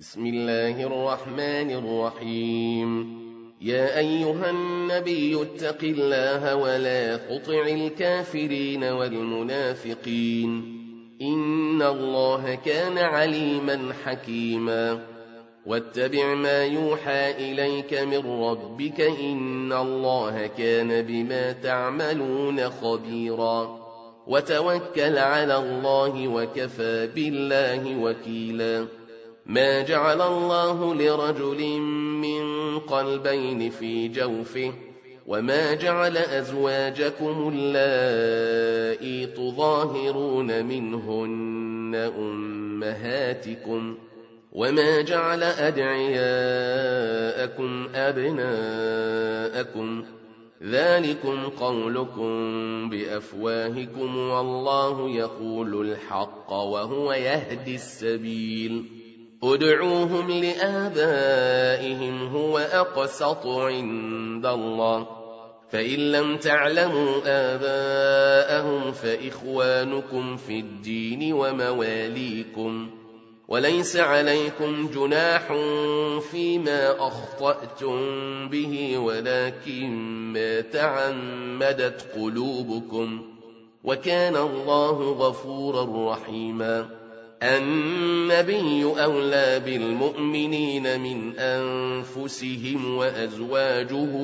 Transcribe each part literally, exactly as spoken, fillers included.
بسم الله الرحمن الرحيم. يا أيها النبي اتق الله ولا تطع الكافرين والمنافقين إن الله كان عليما حكيما. واتبع ما يوحى إليك من ربك إن الله كان بما تعملون خبيرا. وتوكل على الله وكفى بالله وكيلا. ما جعل الله لرجل من قلبين في جوفه وما جعل أزواجكم اللائي تظاهرون منهن أمهاتكم وما جعل أدعياءكم أبناءكم ذلكم قولكم بأفواهكم والله يقول الحق وهو يهدي السبيل. ادعوهم لآبائهم هو أقسط عند الله فإن لم تعلموا آباءهم فإخوانكم في الدين ومواليكم وليس عليكم جناح فيما أخطأتم به ولكن ما تعمدت قلوبكم وكان الله غفورا رحيما. النبي أولى بالمؤمنين من أنفسهم وأزواجه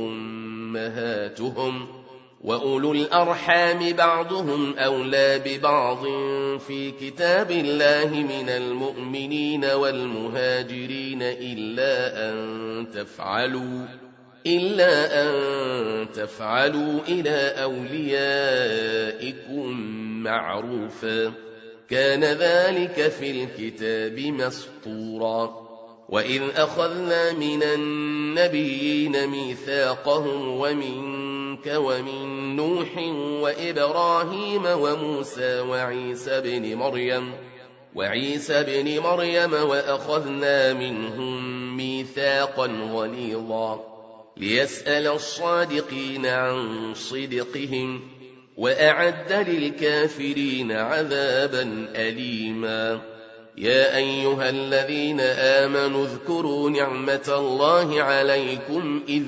أمهاتهم وأولو الأرحام بعضهم أولى ببعض في كتاب الله من المؤمنين والمهاجرين إلا أن تفعلوا إلا أن تفعلوا إلى أوليائكم معروفا كان ذلك في الكتاب مسطورا. وإذ أخذنا من النبيين ميثاقهم ومنك ومن نوح وإبراهيم وموسى وعيسى بن مريم وعيسى بن مريم وأخذنا منهم ميثاقا غليظا ليسأل الصادقين عن صدقهم وأعد للكافرين عذابا أليما. يا أيها الذين آمنوا اذكروا نعمة الله عليكم إذ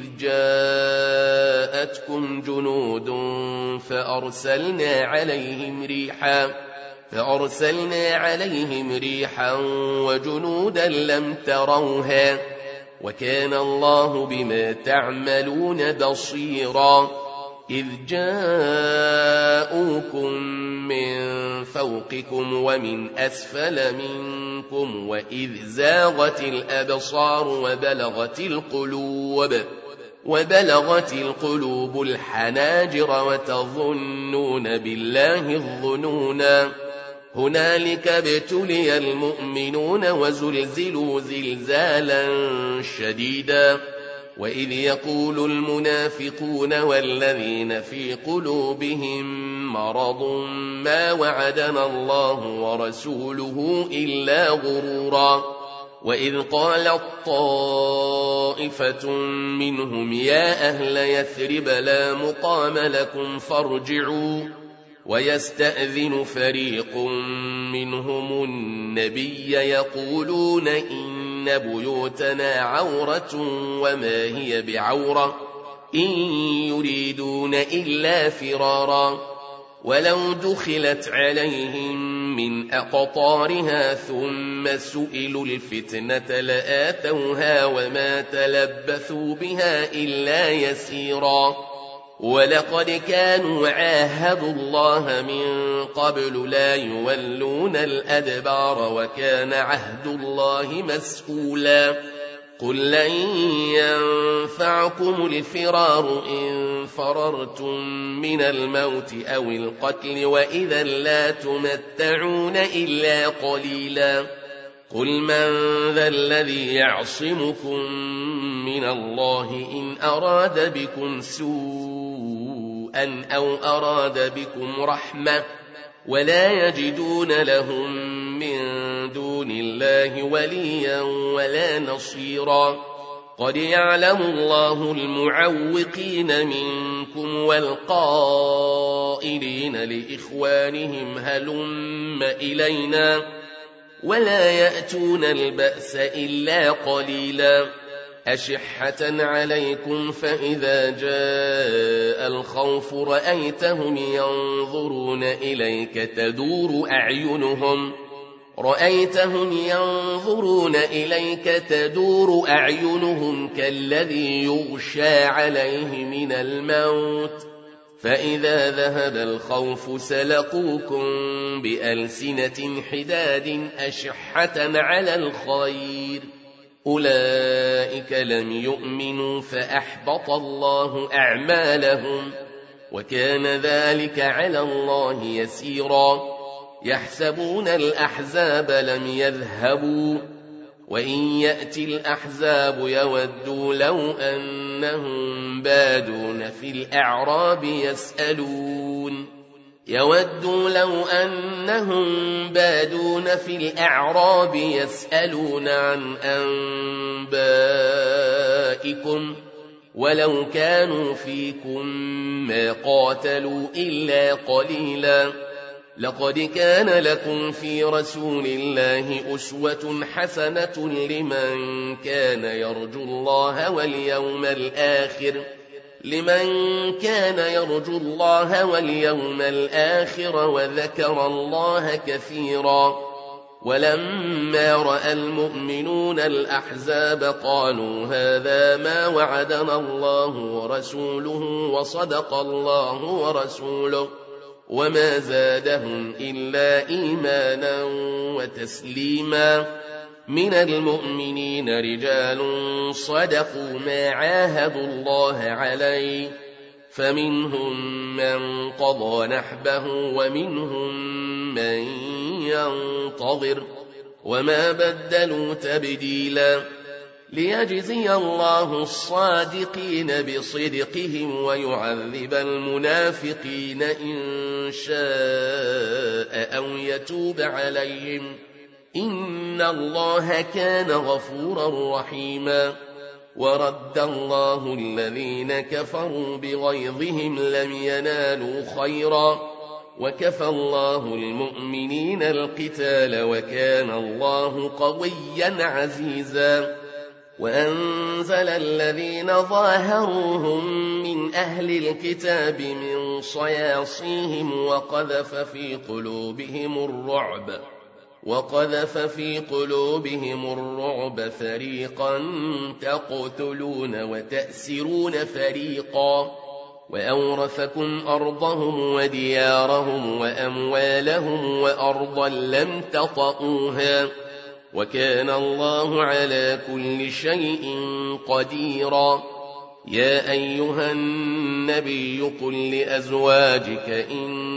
جاءتكم جنود فأرسلنا عليهم ريحا فأرسلنا عليهم ريحا وجنودا لم تروها وكان الله بما تعملون بصيرا. إذ جاءوكم من فوقكم ومن أسفل منكم وإذ زاغت الأبصار وبلغت القلوب وبلغت القلوب الحناجر وتظنون بالله الظنونا هنالك ابتلي المؤمنون وزلزلوا زلزالا شديدا. وإذ يقول المنافقون والذين في قلوبهم مرض ما وعدنا الله ورسوله إلا غرورا. وإذ قالت طائفة منهم يا أهل يثرب لا مقام لكم فارجعوا ويستأذن فريق منهم النبي يقولون إن بيوتنا عورة وما هي بعورة إن يريدون إلا فرارا ولو دخلت عليهم من أقطارها ثم سئلوا الفتنة لآتوها وما تلبثوا بها إلا يسيرا. ولقد كانوا عاهدوا الله من قبل لا يولون الأدبار وكان عهد الله مسؤولا. قل لن ينفعكم الفرار إن فررتم من الموت أو القتل وإذا لا تمتعون إلا قليلا. قل من ذا الذي يعصمكم من الله إن أراد بكم سوءا أو أراد بكم رحمة ولا يجدون لهم من دون الله وليا ولا نصيرا. قد يعلم الله المعوقين منكم والقائلين لإخوانهم هلم إلينا ولا يأتون البأس إلا قليلا أشحة عليكم فإذا جاء الخوف رأيتهم ينظرون إليك تدور أعينهم رأيتهم ينظرون إليك تدور أعينهم كالذي يغشى عليه من الموت فإذا ذهب الخوف سلقوكم بألسنة حداد أشحة على الخير أولئك لم يؤمنوا فأحبط الله أعمالهم وكان ذلك على الله يسيرا يحسبون الأحزاب لم يذهبوا وإن يأتي الأحزاب يودوا لو أنهم بادون في الأعراب يسألون يودوا لو أنهم بادون في الأعراب يسألون عن أنبائكم ولو كانوا فيكم ما قاتلوا إلا قليلا لقد كان لكم في رسول الله أسوة حسنة لمن كان يرجو الله واليوم الآخر لمن كان يرجو الله واليوم الآخر وذكر الله كثيرا ولما رأى المؤمنون الأحزاب قالوا هذا ما وعدنا الله ورسوله وصدق الله ورسوله وما زادهم إلا إيمانا وتسليما من المؤمنين رجال صدقوا ما عاهدوا الله عليه فمنهم من قضى نحبه ومنهم من ينتظر وما بدلوا تبديلا ليجزي الله الصادقين بصدقهم ويعذب المنافقين إن شاء أو يتوب عليهم إن الله كان غفورا رحيما ورد الله الذين كفروا بغيظهم لم ينالوا خيرا وكفى الله المؤمنين القتال وكان الله قويا عزيزا وأنزل الذين ظاهروهم من أهل الكتاب من صياصيهم وقذف في قلوبهم الرعب وقذف في قلوبهم الرعب فريقا تقتلون وتأسرون فريقا وأورثكم أرضهم وديارهم وأموالهم وأرضا لم تطئوها وكان الله على كل شيء قديرا يا أيها النبي قل لأزواجك إن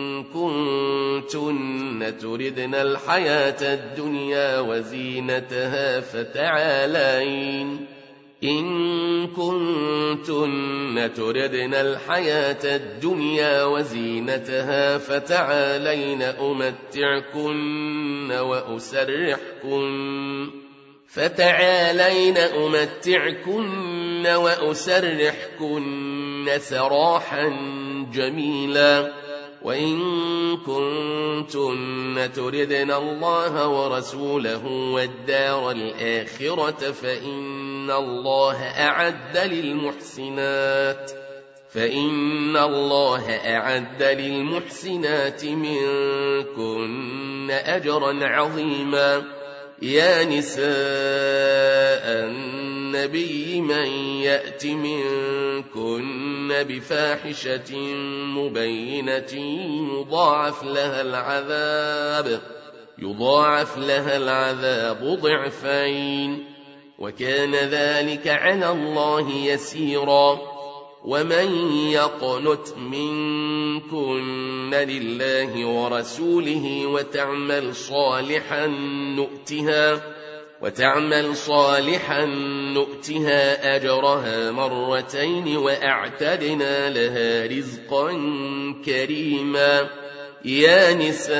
كنتن تردن الحياة الدنيا وزينتها فتعالين إن كنتن تردن الحياة الدنيا وزينتها فتعالين أمتعكن وأسرحكن فتعالين أمتعكن وأسرحكن سراحا جميلا وإن كنتن تردن الله ورسوله والدار الآخرة فإن الله أعد للمحسنات فإن الله أعد للمحسنات منكن أجرا عظيما يا نساء النبي من يأت منكن بفاحشة مبينة يضاعف لها العذاب يضاعف لها العذاب ضعفين وكان ذلك على الله يسيرا ومن يقنت منكن لله ورسوله وتعمل صالحا نؤتها وتعمل صالحا نؤتها أجرها مرتين وأعتدنا لها رزقا كريما يا نساء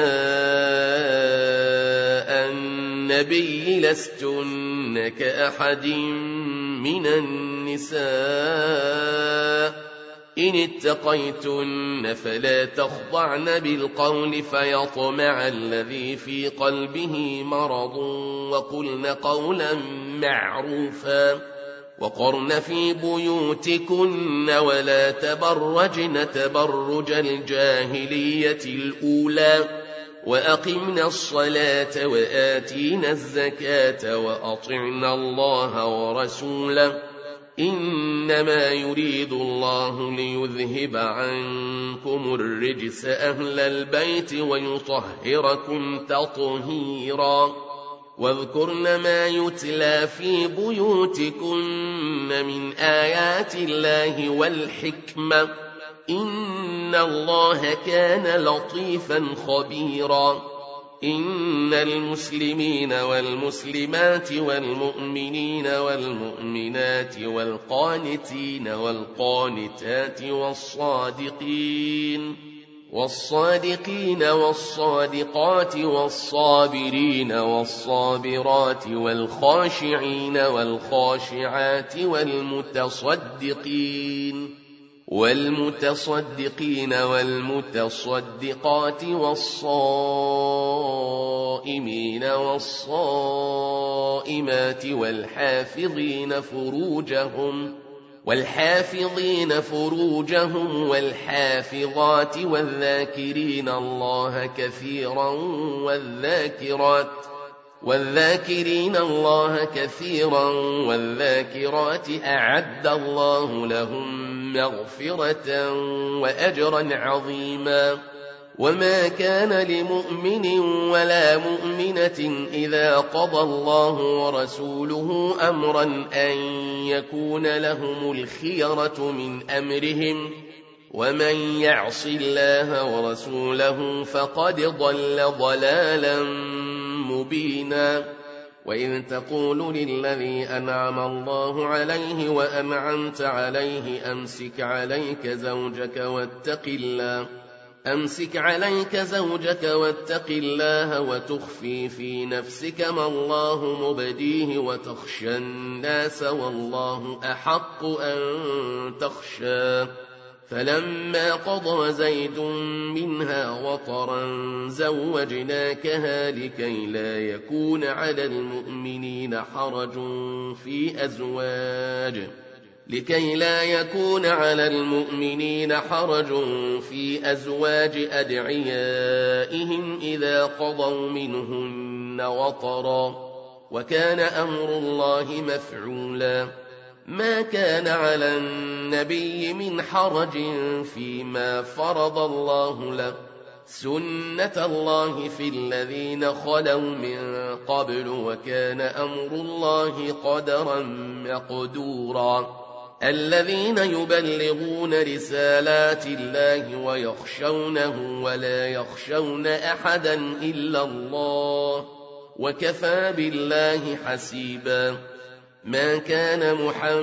النبي لستن كأحد من النساء إن اتقيتن فلا تخضعن بالقول فيطمع الذي في قلبه مرض وقلن قولا معروفا وقرن في بيوتكن ولا تبرجن تبرج الجاهلية الأولى وأقمنا الصلاة وآتينا الزكاة وأطعنا الله ورسوله إنما يريد الله ليذهب عنكم الرجس أهل البيت ويطهركم تطهيرا واذكرن ما يتلى في بيوتكن من آيات الله والحكمة إن الله كان لطيفا خبيرا إن المسلمين والمسلمات والمؤمنين والمؤمنات والقانتين والقانتات والصادقين والصادقين والصادقات والصابرين والصابرات والخاشعين والخاشعات والمتصدقين والمتصدقين والمتصدقات والصائمين والصائمات والحافظين فروجهم والحافظين فروجهم والحافظات والذاكرين الله كثيرا والذاكرات والذاكرين الله كثيرا والذاكرات أعد الله لهم مغفرة وأجرا عظيما وما كان لمؤمن ولا مؤمنة إذا قضى الله ورسوله أمرا أن يكون لهم الخيرة من أمرهم ومن يعص الله ورسوله فقد ضل ضلالا مبينا وإذ تقول للذي أنعم الله عليه وأنعمت عليه أمسك عليك زوجك واتق الله أمسك عليك زوجك واتق الله وتخفي في نفسك ما الله مبديه وتخشى الناس والله أحق أن تخشى فلما قضى زيد منها وطرا زوجناكها لكي لا يكون على المؤمنين حرج في أزواج لكي لا يكون على المؤمنين حرج في أزواج أدعيائهم إذا قضوا منهن وطرا وكان أمر الله مفعولا ما كان على النبي من حرج فيما فرض الله له سنة الله في الذين خلوا من قبل وكان أمر الله قدرا مقدورا الذين يبلغون رسالات الله ويخشونه ولا يخشون أحدا إلا الله وكفى بالله حسيبا ما كان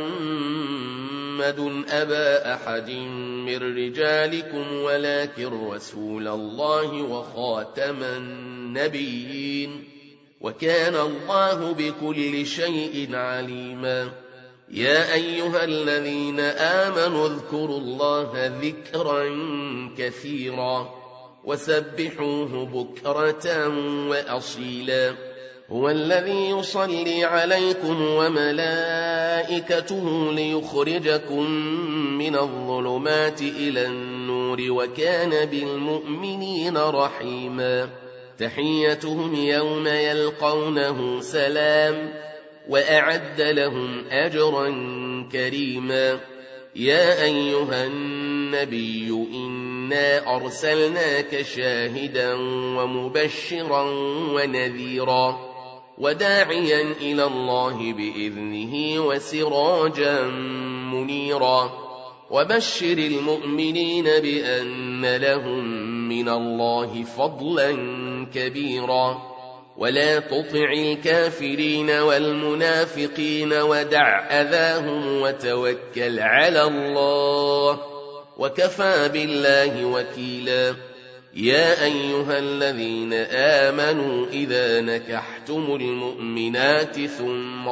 محمد أبا أحد من رجالكم ولكن رسول الله وخاتم النبيين وكان الله بكل شيء عليما يا أيها الذين آمنوا اذكروا الله ذكرا كثيرا وسبحوه بكرة وأصيلا هو الذي يصلي عليكم وملائكته ليخرجكم من الظلمات إلى النور وكان بالمؤمنين رحيما تحيتهم يوم يلقونه سلام وأعد لهم أجرا كريما يا أيها النبي إنا أرسلناك شاهدا ومبشرا ونذيرا وداعيا إلى الله بإذنه وسراجا منيرا وبشر المؤمنين بأن لهم من الله فضلا كبيرا ولا تطع الكافرين والمنافقين ودع أذاهم وتوكل على الله وكفى بالله وكيلا يا أيها الذين آمنوا إذا نكحتم المؤمنات ثم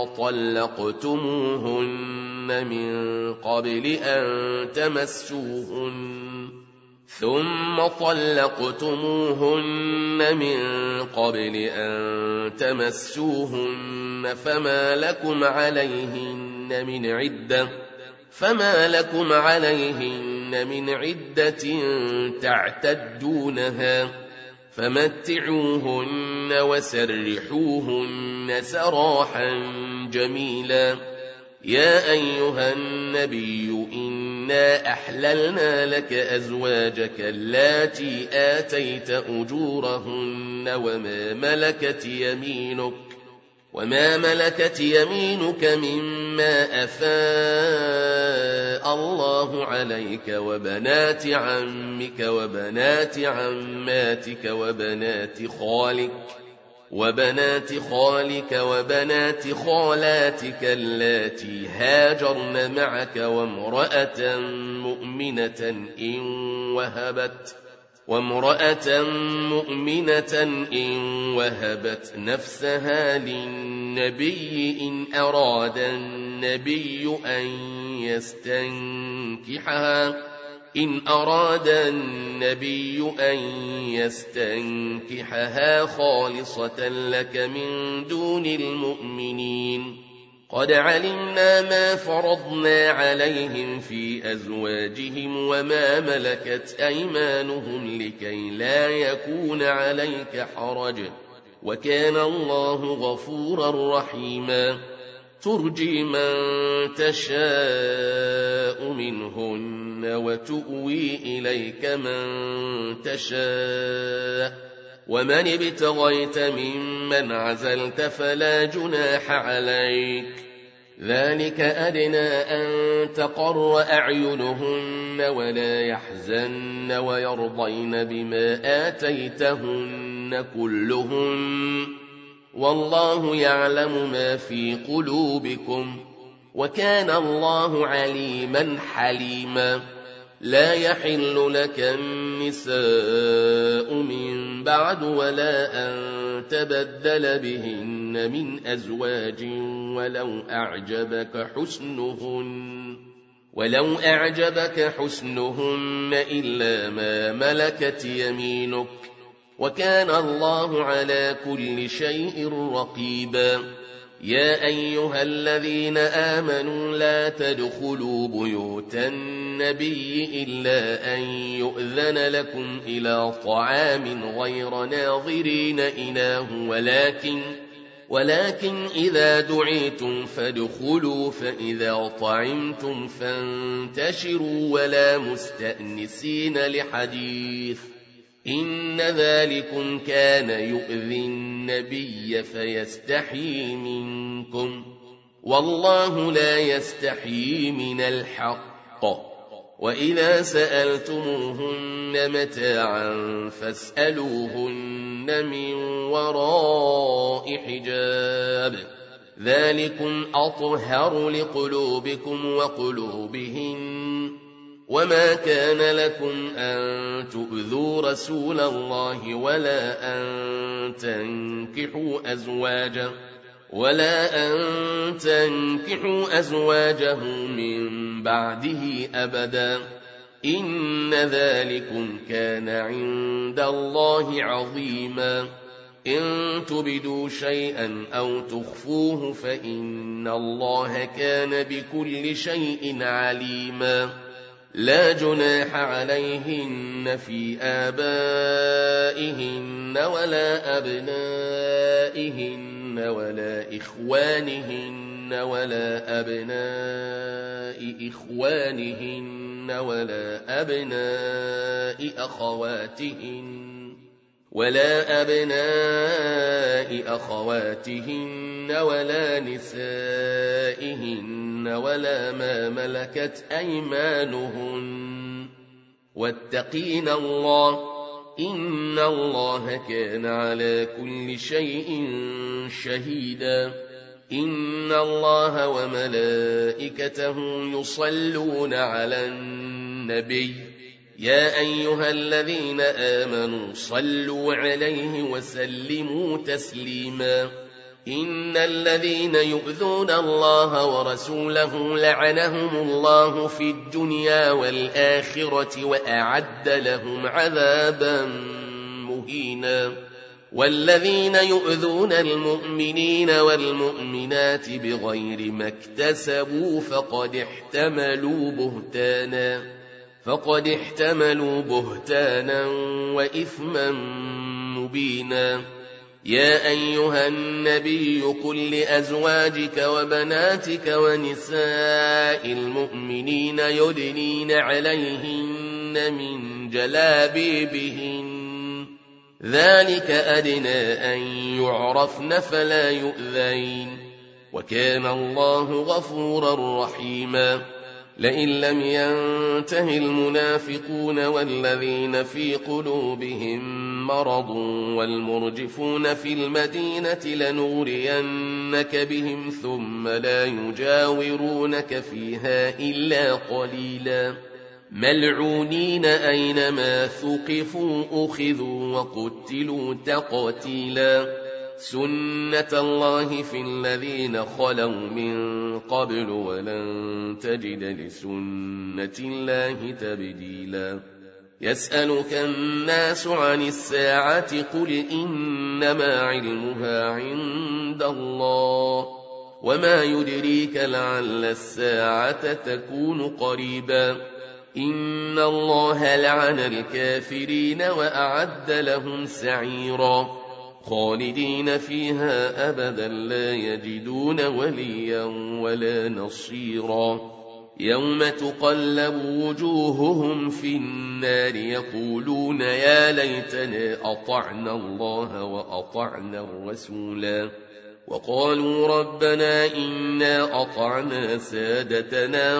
طلقتموهن من قبل أن تمسوهن ثم طلقتموهن من قبل أن تمسوهن فما لكم عليهن من عدة فما لكم عليهن من عدة تعتدونها فمتعوهن وسرحوهن سراحا جميلا. يا أيها النبي إنا أحللنا لك أزواجك اللاتي آتيت أجورهن وما ملكت يمينك وما ملكت يمينك مما أفاء الله عليك وبنات عمك وبنات عماتك وبنات خالك وبنات خالك وبنات خالاتك اللاتي هاجرن معك وامرأة مؤمنة إن وهبت وامرأة مؤمنة إن وهبت نفسها للنبي إن أراد النبي أن يستنكحها إن أراد النبي أن يستنكحها خالصة لك من دون المؤمنين. قد علمنا ما فرضنا عليهم في أزواجهم وما ملكت أيمانهم لكي لا يكون عليك حرج وكان الله غفورا رحيما. ترجي من تشاء منهن وتؤوي إليك من تشاء ومن ابتغيت ممن عزلت فلا جناح عليك ذلك أدنى أن تقر أعينهن ولا يحزن ويرضين بما آتيتهن كلهن والله يعلم ما في قلوبكم وكان الله عليما حليما. لا يحل لك النساء من بعد ولا أن تبدل بهن من أزواج ولو أعجبك حسنهن ولو أعجبك حسنهن إلا ما ملكت يمينك وكان الله على كل شيء رقيبا. يا أيها الذين آمنوا لا تدخلوا بيوت النبي إلا أن يؤذن لكم إلى طعام غير ناظرين إناه ولكن ولكن إذا دعيتم فادخلوا فإذا طعمتم فانتشروا ولا مستأنسين لحديث إن ذلكم كان يؤذي النبي فيستحيي منكم والله لا يستحيي من الحق. وإذا سألتموهن متاعا فاسألوهن من وراء حجاب ذلكم أطهر لقلوبكم وقلوبهن. وما كان لكم أن تؤذوا رسول الله ولا أن تنكحوا أزواجه ولا أن تنكحوا أزواجه من بعده أبدا إن ذلكم كان عند الله عظيما. إن تبدوا شيئا أو تخفوه فإن الله كان بكل شيء عليما. لا جناح عليهن في آبائهن ولا أبنائهن ولا إخوانهن ولا أبناء إخوانهن ولا أبناء أخواتهن ولا أبناء أخواتهن ولا نسائهن ولا ما ملكت أيمانهن واتقين الله إن الله كان على كل شيء شهيدا. إن الله وملائكته يصلون على النبي يا أيها الذين آمنوا صلوا عليه وسلموا تسليما إن الذين يؤذون الله ورسوله لعنهم الله في الدنيا والآخرة وأعد لهم عذابا مهينا والذين يؤذون المؤمنين والمؤمنات بغير ما اكتسبوا فقد احتملوا بهتانا فقد احتملوا بهتانا وإثما مبينا يا أيها النبي قل لأزواجك وبناتك ونساء المؤمنين يدنين عليهن من جلابيبهن ذلك أدنى أن يعرفن فلا يؤذين وكان الله غفورا رحيما لئن لم ينته المنافقون والذين في قلوبهم مرض والمرجفون في المدينة لنغرينك بهم ثم لا يجاورونك فيها إلا قليلا ملعونين أينما ثقفوا أخذوا وقتلوا تقتيلا سنة الله في الذين خلوا من قبل ولن تجد لسنة الله تبديلا يسألك الناس عن الساعة قل إنما علمها عند الله وما يدريك لعل الساعة تكون قريبا إن الله لعن الكافرين وأعد لهم سعيرا خالدين فيها أبدا لا يجدون وليا ولا نصيرا يوم تقلب وجوههم في النار يقولون يا ليتنا أطعنا الله وأطعنا الرسولا وقالوا ربنا إنا أطعنا سادتنا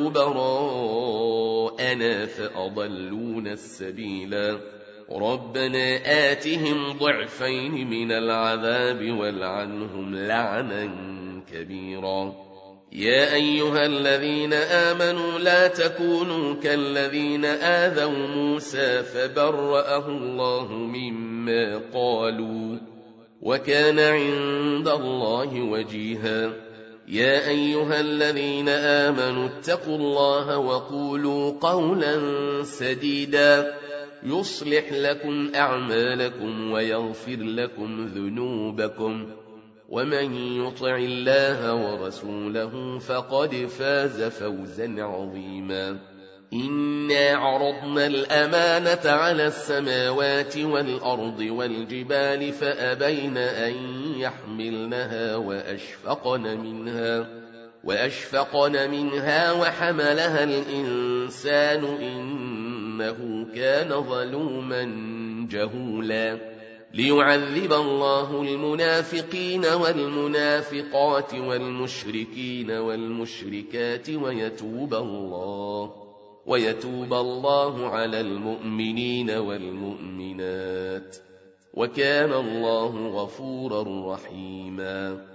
وكبراءنا فأضلونا السبيلا ربنا آتهم ضعفين من العذاب والعنهم لعنا كبيرا يا أيها الذين آمنوا لا تكونوا كالذين آذوا موسى فبرأه الله مما قالوا وكان عند الله وجيها يا أيها الذين آمنوا اتقوا الله وقولوا قولا سديدا يصلح لكم أعمالكم ويغفر لكم ذنوبكم ومن يطع الله ورسوله فقد فاز فوزا عظيما إنا عرضنا الأمانة على السماوات والأرض والجبال فأبين أن يحملنها وأشفقن منها وأشفقن منها وحملها الإنسان إنه كان ظلوما جهولا ليعذب الله المنافقين والمنافقات والمشركين والمشركات ويتوب الله ويتوب الله على المؤمنين والمؤمنات وكان الله غفورا رحيما